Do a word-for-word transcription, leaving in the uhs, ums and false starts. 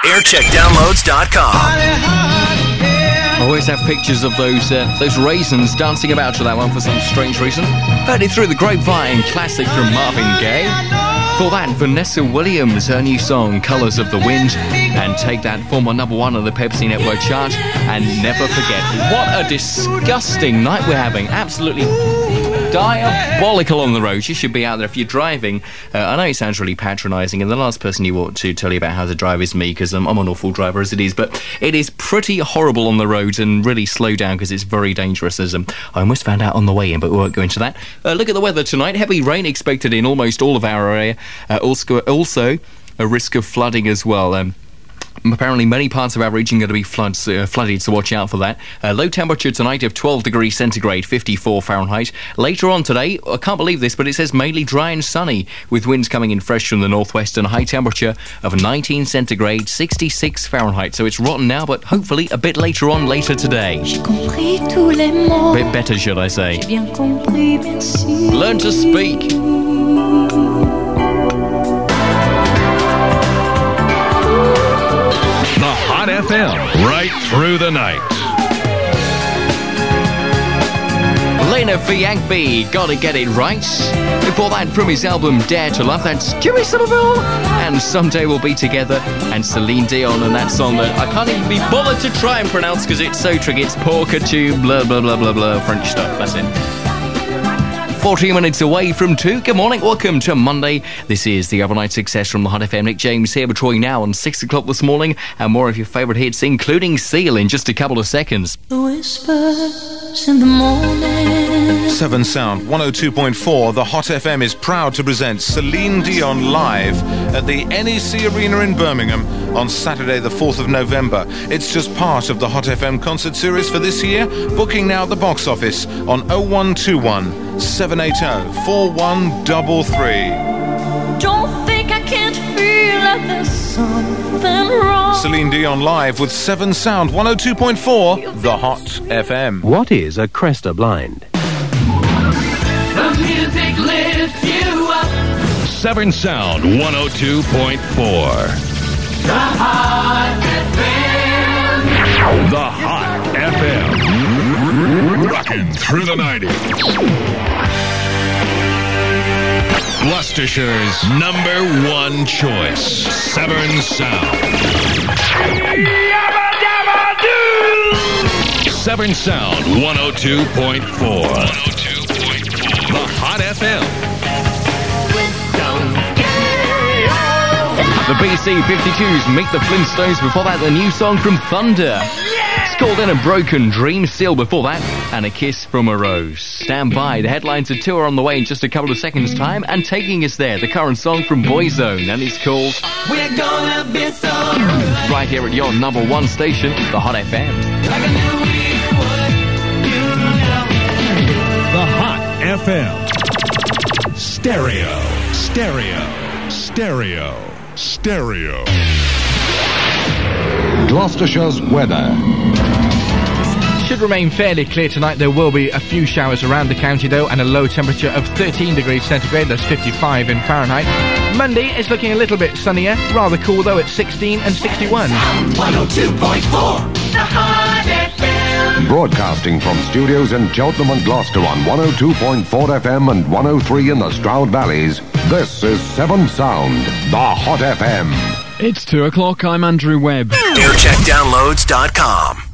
aircheck downloads dot com. I always have pictures of those uh, those raisins dancing about to that one for some strange reason. Heard it through the grapevine, classic from Marvin Gaye. For that, Vanessa Williams, her new song, Colours of the Wind, and Take That, former number one on the Pepsi Network chart. And never forget, what a disgusting night we're having. Absolutely diabolical on the road. You should be out there if you're driving. Uh, I know it sounds really patronising, and the last person you ought to tell you about how to drive is me, because um, I'm an awful driver as it is, but it is pretty horrible on the roads, and really slow down because it's very dangerous, as um, I almost found out on the way in, but we won't go into that. Uh, look at the weather tonight. Heavy rain expected in almost all of our area. Uh, also, also a risk of flooding as well. Um, Apparently many parts of our region are going to be floods, uh, flooded, so watch out for that. Uh, low temperature tonight of twelve degrees centigrade, fifty-four Fahrenheit. Later on today, I can't believe this, but it says mainly dry and sunny, with winds coming in fresh from the northwest, and a high temperature of nineteen centigrade, sixty-six Fahrenheit. So it's rotten now, but hopefully a bit later on later today. A bit better, should I say. Learn to speak. The Hot F M, right through the night. Lena Fiancbi, Gotta Get It Right. Before that, from his album Dare to Love, that's Jimmy Somerville and Someday We'll Be Together, and Celine Dion, and that song that I can't even be bothered to try and pronounce because it's so tricky. It's Porca Tube, blah, blah, blah, blah, blah, French stuff. That's it. fourteen minutes away from two. Good morning, welcome to Monday. This is the overnight success from the Hot F M. Nick James here with Troy now on six o'clock this morning, and more of your favourite hits, including Seal, in just a couple of seconds. The whispers in the morning. Seven Sound one oh two point four. The Hot F M is proud to present Celine Dion live at the N E C Arena in Birmingham on Saturday the fourth of November. It's just part of the Hot F M concert series for this year. Booking now at the box office on oh one two one, seven eight oh, four one three three. Don't think I can't feel like there's something wrong. Celine Dion live with Seven Sound one oh two point four, The Hot F M. What is a Cresta blind? The music lifts you up. Seven Sound one oh two point four. The Hot F M. The Hot F M. Rocking through the nineties. Gloucestershire's number one choice, Severn Sound. Severn Sound one oh two point four. one oh two point four. The Hot F M. The B C fifty-twos meet the Flintstones. Before that, the new song from Thunder. It's called In a Broken Dream. Seal before that, and A Kiss from a Rose. Stand by. The headlines of two are on the way in just a couple of seconds' time, and taking us there, the current song from Boyzone, and it's called We're Gonna Be So. right here at your number one station, the Hot F M. Like I knew we would. You know. The Hot F M. Stereo. Stereo. Stereo. Stereo. Gloucestershire's weather. Should remain fairly clear tonight. There will be a few showers around the county though, and a low temperature of thirteen degrees centigrade, that's fifty-five in Fahrenheit. Monday is looking a little bit sunnier, rather cool though at sixteen and sixty-one. one oh two point four. The Hot F M. Broadcasting from studios in Cheltenham and Gloucester on one oh two point four F M and one oh three in the Stroud Valleys. This is Seven Sound, the Hot F M. It's two o'clock. I'm Andrew Webb. aircheck downloads dot com.